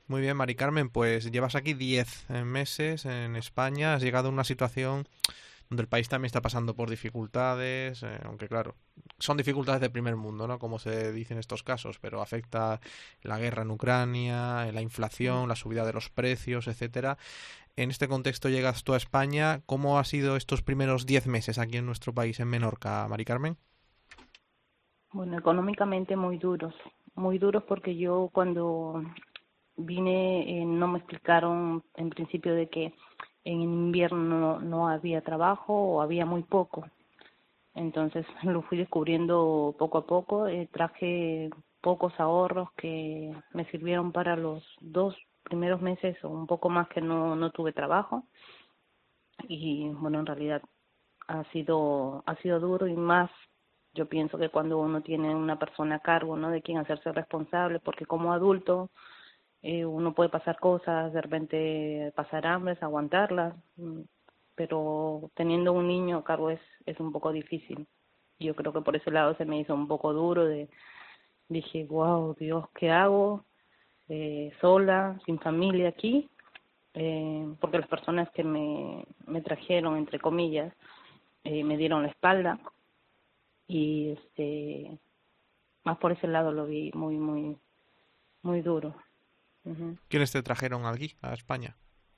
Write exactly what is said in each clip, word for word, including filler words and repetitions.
Muy bien, Mari Carmen, pues llevas aquí diez eh, meses en España, has llegado a una situación donde el país también está pasando por dificultades, eh, aunque claro, son dificultades de primer mundo, ¿no? Como se dice en estos casos, pero afecta la guerra en Ucrania, la inflación, la subida de los precios, etcétera. En este contexto llegas tú a España. ¿Cómo ha sido estos primeros diez meses aquí en nuestro país, en Menorca, Mari Carmen? Bueno, económicamente muy duros, muy duros porque yo cuando vine eh, no me explicaron en principio de que en invierno no, no había trabajo o había muy poco. Entonces lo fui descubriendo poco a poco. Eh, traje pocos ahorros que me sirvieron para los dos primeros meses o un poco más que no, no tuve trabajo. Y bueno, en realidad ha sido ha sido duro y más yo pienso que cuando uno tiene una persona a cargo, ¿no? De quien hacerse responsable, porque como adulto eh, uno puede pasar cosas, de repente pasar hambres, aguantarlas, mm, pero teniendo un niño a cargo es es un poco difícil. Yo creo que por ese lado se me hizo un poco duro, de dije, wow, Dios, ¿qué hago? Eh, sola, sin familia aquí, eh, porque las personas que me, me trajeron, entre comillas, eh, me dieron la espalda y este más por ese lado lo vi muy, muy, muy duro. Ujú. ¿Quiénes te trajeron aquí, a España?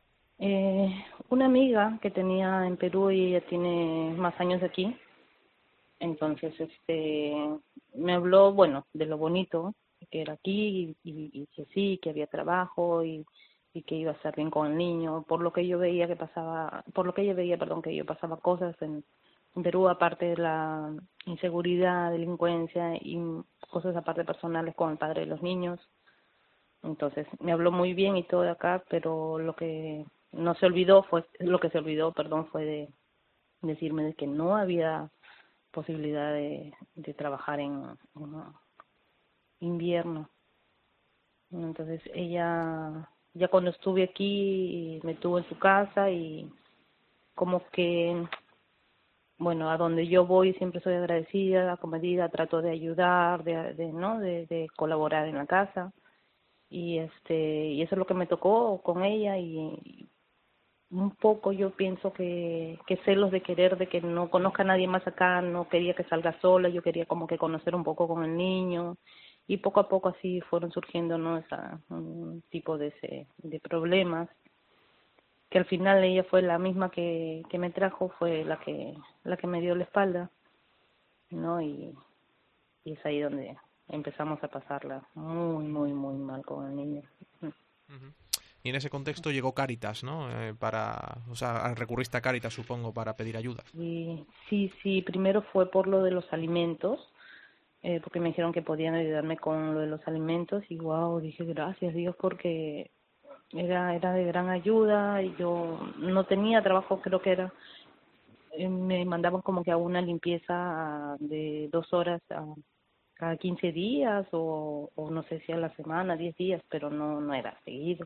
Eh, una amiga que tenía en Perú y ella tiene más años aquí, entonces este me habló, bueno, de lo bonito que era aquí y, y, y que sí, que había trabajo y, y que iba a estar bien con el niño, por lo que yo veía que pasaba, por lo que ella veía, perdón, que yo pasaba cosas en, en Perú, aparte de la inseguridad, delincuencia y cosas aparte personales con el padre de los niños. Entonces me habló muy bien y todo de acá, pero lo que no se olvidó fue, lo que se olvidó, perdón, fue de decirme de que no había posibilidad de, de trabajar en, en invierno. Entonces ella, ya cuando estuve aquí, me tuvo en su casa y como que, bueno, a donde yo voy siempre soy agradecida, acomedida, trato de ayudar, de, de ¿no? De, de colaborar en la casa y este y eso es lo que me tocó con ella y un poco yo pienso que, que celos de querer de que no conozca a nadie más acá, no quería que salga sola, yo quería como que conocer un poco con el niño y poco a poco así fueron surgiendo, ¿no? Esa, un tipo de ese, de problemas que al final ella fue la misma que, que me trajo, fue la que la que me dio la espalda, ¿no? Y, y es ahí donde empezamos a pasarla muy, muy, muy mal con el niño. Ujú. Y en ese contexto llegó Cáritas, ¿no? Eh, para, o sea, recurriste a Cáritas, supongo, para pedir ayuda. Y sí, sí, primero fue por lo de los alimentos, eh, porque me dijeron que podían ayudarme con lo de los alimentos y wow, dije gracias Dios porque era era de gran ayuda y yo no tenía trabajo, creo que era, eh, me mandaban como que a una limpieza de dos horas a cada quince días o, o no sé si a la semana, diez días, pero no no era seguido.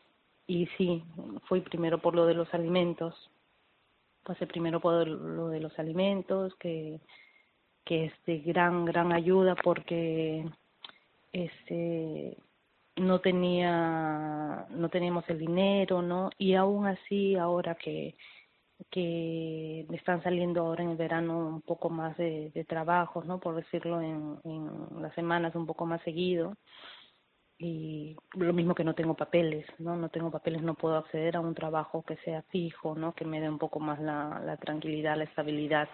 Y sí, fui primero por lo de los alimentos, pasé primero por lo de los alimentos, que que es de gran, gran ayuda porque este no tenía, no teníamos el dinero, ¿no? Y aún así, ahora que, que me están saliendo ahora en el verano un poco más de, de trabajos, ¿no? Por decirlo, en, en las semanas un poco más seguido. Y lo mismo que no tengo papeles, ¿no? No tengo papeles, no puedo acceder a un trabajo que sea fijo, ¿no? Que me dé un poco más la, la tranquilidad, la estabilidad.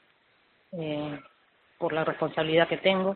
Eh, por la responsabilidad que tengo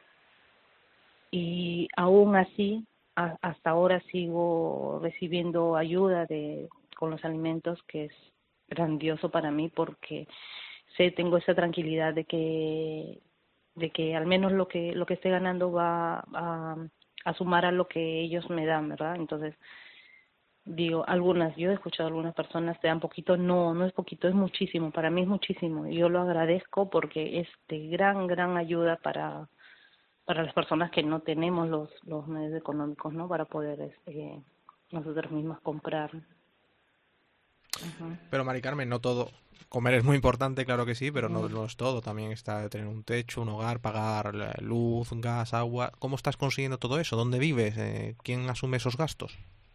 y aún así a, hasta ahora sigo recibiendo ayuda de con los alimentos que es grandioso para mí porque sé tengo esa tranquilidad de que de que al menos lo que lo que esté ganando va a, a sumar a lo que ellos me dan, ¿verdad? Entonces digo, algunas, yo he escuchado a algunas personas te dan poquito, no, no es poquito, es muchísimo, para mí es muchísimo, y yo lo agradezco porque es de gran, gran ayuda para, para las personas que no tenemos los, los medios económicos, ¿no? Para poder este, nosotros mismas comprar. Uh-huh. Pero Mari Carmen, no todo. Comer es muy importante, claro que sí, pero no, Uh-huh. no es todo. También está tener un techo, un hogar, pagar la luz, gas, agua. ¿Cómo estás consiguiendo todo eso? ¿Dónde vives? Eh, ¿Quién asume esos gastos?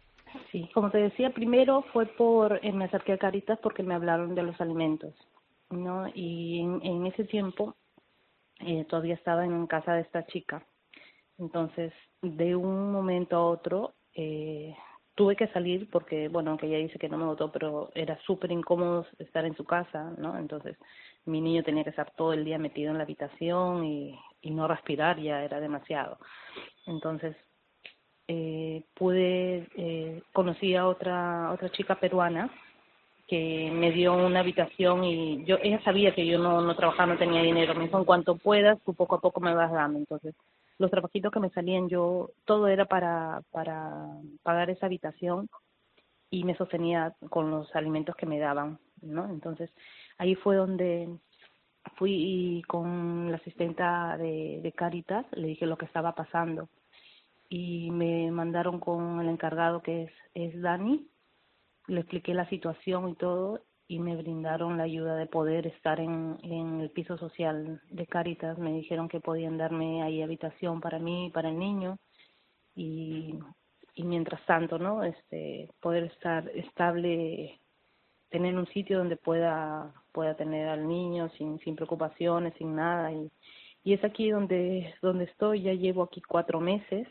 Sí, como te decía, primero fue por, eh, me acerqué a Caritas porque me hablaron de los alimentos, ¿no? Y en, en ese tiempo eh, todavía estaba en casa de esta chica. Entonces, de un momento a otro, eh, tuve que salir porque, bueno, aunque ella dice que no me votó, pero era súper incómodo estar en su casa, ¿no? Entonces, mi niño tenía que estar todo el día metido en la habitación y, y no respirar ya era demasiado. Entonces, eh, pude, eh, conocí a otra, otra chica peruana que me dio una habitación y yo ella sabía que yo no no trabajaba, no tenía dinero. Me dijo, en cuanto puedas, tú poco a poco me vas dando. Entonces, los trabajitos que me salían, yo, todo era para para pagar esa habitación y me sostenía con los alimentos que me daban, ¿no? Entonces, ahí fue donde fui y con la asistenta de, de Cáritas le dije lo que estaba pasando y me mandaron con el encargado que es, es Dani. Le expliqué la situación y todo y me brindaron la ayuda de poder estar en, en el piso social de Cáritas. Me dijeron que podían darme ahí habitación para mí y para el niño y, y mientras tanto, ¿no? Este, poder estar estable, tener un sitio donde pueda pueda tener al niño sin sin preocupaciones, sin nada y y es aquí donde donde estoy. Ya llevo aquí cuatro meses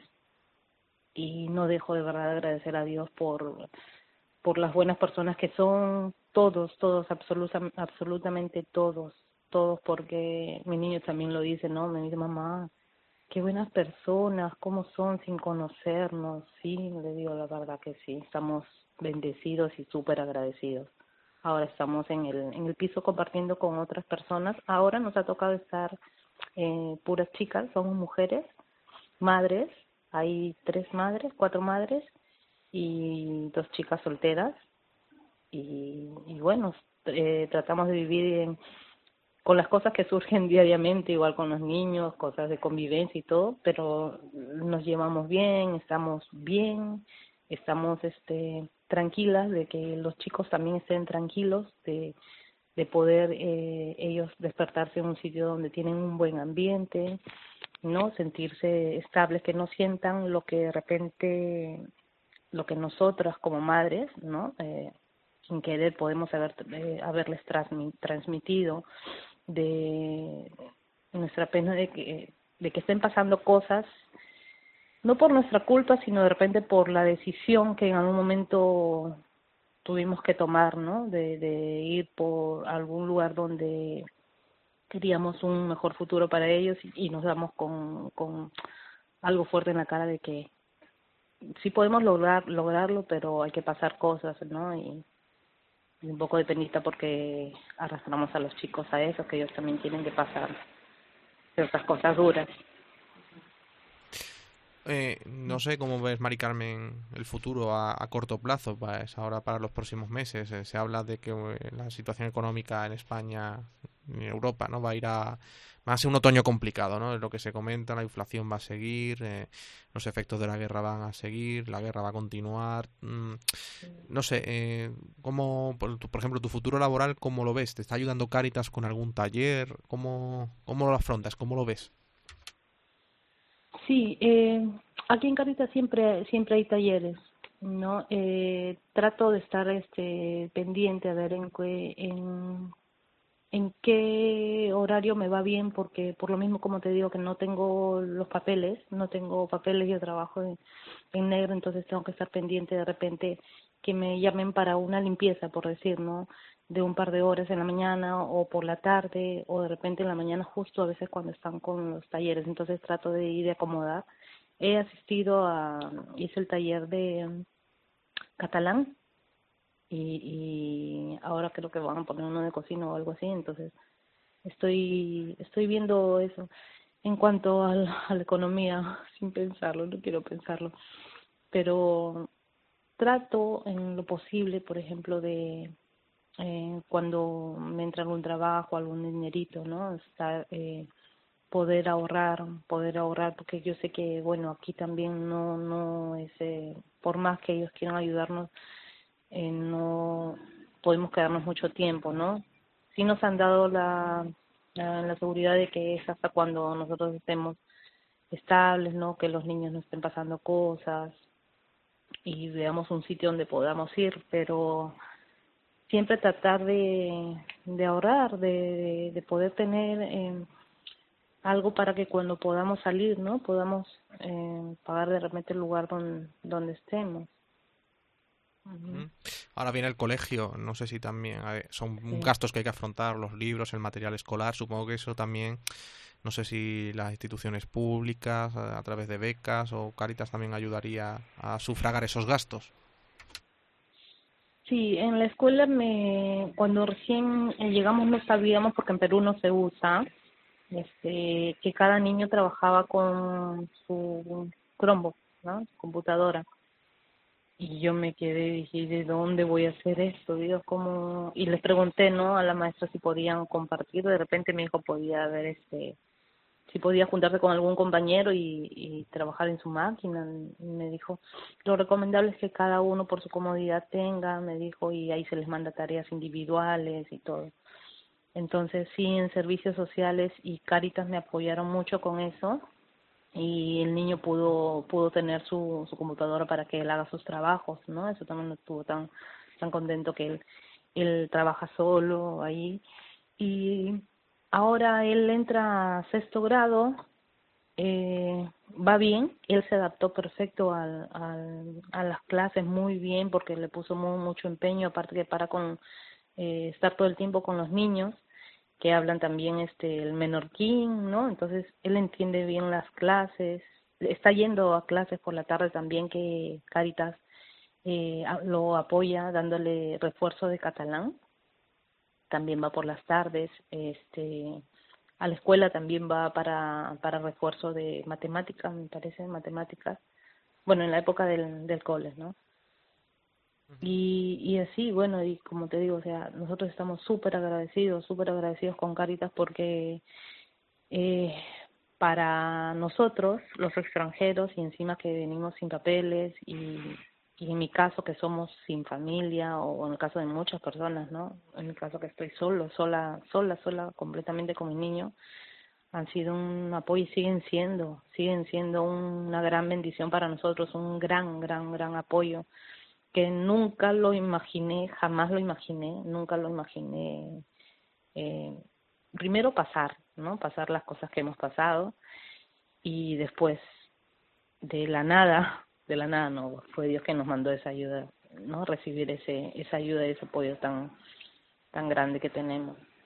y no dejo de verdad de agradecer a Dios por por las buenas personas que son, todos, todos, absoluta, absolutamente todos, todos, porque mi niño también lo dice, ¿no? Me dice, mamá, qué buenas personas, cómo son sin conocernos. Sí, le digo la verdad que sí, estamos bendecidos y súper agradecidos. Ahora estamos en el, en el piso compartiendo con otras personas. Ahora nos ha tocado estar eh, puras chicas, somos mujeres, madres, hay tres madres, cuatro madres y dos chicas solteras y, y bueno, eh, tratamos de vivir en, con las cosas que surgen diariamente, igual con los niños, cosas de convivencia y todo, pero nos llevamos bien, estamos bien, estamos este tranquilas de que los chicos también estén tranquilos, de, de poder eh, ellos despertarse en un sitio donde tienen un buen ambiente, no sentirse estables, que no sientan lo que de repente lo que nosotras como madres, ¿no? Eh, sin querer podemos haber, eh, haberles transmi- transmitido de nuestra pena de que de que estén pasando cosas no por nuestra culpa sino de repente por la decisión que en algún momento tuvimos que tomar, ¿no? De, de ir por algún lugar donde queríamos un mejor futuro para ellos y, y nos damos con, con algo fuerte en la cara de que sí podemos lograr lograrlo, pero hay que pasar cosas, ¿no? Y, y un poco de penita porque arrastramos a los chicos a eso, que ellos también tienen que pasar ciertas cosas duras. Eh, no sé cómo ves, Mari Carmen, el futuro a, a corto plazo, pues ahora para los próximos meses. Eh, se habla de que eh, la situación económica en España y en Europa no va a ir a va a ser un otoño complicado, ¿no? Es lo que se comenta, la inflación va a seguir, eh, los efectos de la guerra van a seguir, la guerra va a continuar. Mm, no sé, eh, cómo, por, tu- por ejemplo, tu futuro laboral, ¿cómo lo ves? ¿Te está ayudando Cáritas con algún taller? ¿Cómo, cómo lo afrontas? ¿Cómo lo ves? Sí, eh, aquí en Caritas siempre siempre hay talleres, ¿no? Eh, trato de estar este pendiente a ver en qué en en qué horario me va bien porque por lo mismo como te digo que no tengo los papeles, no tengo papeles, yo trabajo en, en negro, entonces tengo que estar pendiente de repente que me llamen para una limpieza, por decir, ¿no? De un par de horas en la mañana o por la tarde o de repente en la mañana justo a veces cuando están con los talleres, entonces trato de ir de acomodar. He asistido a, hice el taller de mm, catalán y, y ahora creo que van a poner uno de cocina o algo así, entonces estoy estoy viendo eso en cuanto al, a la economía sin pensarlo, no quiero pensarlo, pero trato en lo posible, por ejemplo, de eh, cuando me entra algún trabajo, algún dinerito, ¿no? Estar, eh, poder ahorrar, poder ahorrar, porque yo sé que, bueno, aquí también no, no es, eh, por más que ellos quieran ayudarnos, eh, no podemos quedarnos mucho tiempo, ¿no? Sí nos han dado la, la, la seguridad de que es hasta cuando nosotros estemos estables, ¿no? Que los niños no estén pasando cosas, y veamos un sitio donde podamos ir, pero siempre tratar de, de ahorrar, de, de poder tener eh, algo para que cuando podamos salir, ¿no? Podamos eh, pagar de repente el lugar donde, donde estemos. Ujú. Ujú. Ahora viene el colegio, no sé si también a ver, son Sí. gastos que hay que afrontar, los libros, el material escolar, supongo que eso también, no sé si las instituciones públicas, a, a través de becas o Cáritas también ayudaría a sufragar esos gastos. Sí, en la escuela me, cuando recién eh, llegamos no sabíamos, porque en Perú no se usa, este, que cada niño trabajaba con su Chromebook, ¿no? Su computadora. Y yo me quedé y dije, ¿de dónde voy a hacer esto? Dios, ¿cómo? Y les pregunté, ¿no? A la maestra si podían compartir. De repente mi hijo podía ver, este, si podía juntarse con algún compañero y, y trabajar en su máquina. Y me dijo, lo recomendable es que cada uno por su comodidad tenga, me dijo, y ahí se les manda tareas individuales y todo. Entonces, sí, en servicios sociales y Cáritas me apoyaron mucho con eso y el niño pudo pudo tener su, su computadora para que él haga sus trabajos, ¿no? Eso también no estuvo tan tan contento que él él trabaja solo ahí y ahora él entra a sexto grado, eh, va bien, él se adaptó perfecto al, al, a las clases muy bien porque le puso muy, mucho empeño, aparte que para con eh, estar todo el tiempo con los niños que hablan también este el menorquín, ¿no? Entonces él entiende bien las clases, está yendo a clases por la tarde también que Cáritas eh, a- lo apoya dándole refuerzo de catalán, también va por las tardes, este a la escuela también va para para refuerzo de matemáticas, me parece, matemáticas, bueno, en la época del del cole, ¿no? Ujú. Y, y así, bueno, y como te digo, o sea, nosotros estamos súper agradecidos, súper agradecidos con Cáritas porque eh, para nosotros, los extranjeros, y encima que venimos sin papeles, y, y en mi caso que somos sin familia, o en el caso de muchas personas, ¿no? En mi caso que estoy solo, sola, sola, sola, completamente con mi niño, han sido un apoyo y siguen siendo, siguen siendo una gran bendición para nosotros, un gran, gran, gran apoyo que nunca lo imaginé, jamás lo imaginé, nunca lo imaginé. Eh, primero pasar, ¿no? Pasar las cosas que hemos pasado y después de la nada, de la nada no, fue Dios que nos mandó esa ayuda, ¿no? Recibir ese esa ayuda y ese apoyo tan tan grande que tenemos.